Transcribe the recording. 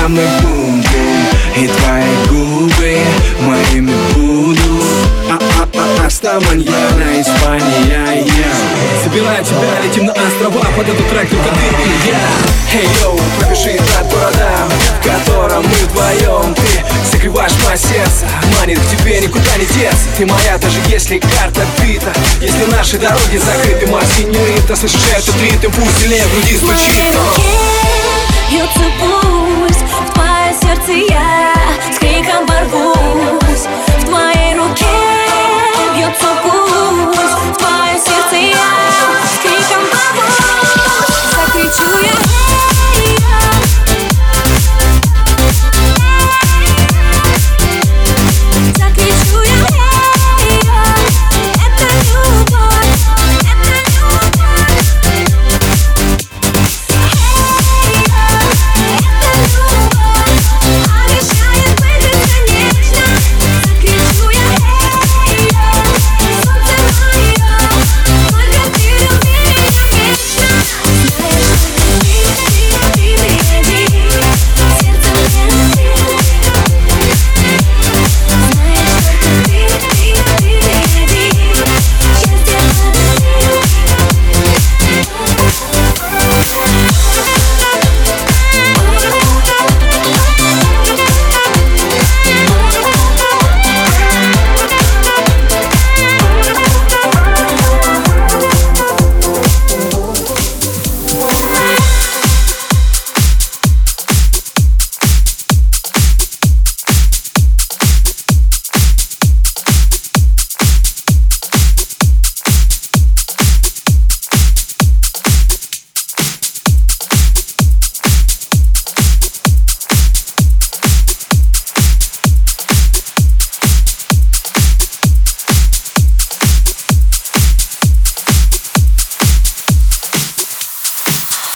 за мной бум-бум, и твои губы моими будут. Аста маньяна, Испания, собираю тебя, летим на острова, под этот трек только ты и я. Эй, йоу, пробежи над городом, в котором мы вдвоем. Ты согреваешь мое сердце, манит к тебе, никуда не деться. Ты моя, даже если карта бита, если наши дороги закрыты. Моя синьорита, слышишь этот ритм, пусть сильнее в груди В моей звучит. руке бьется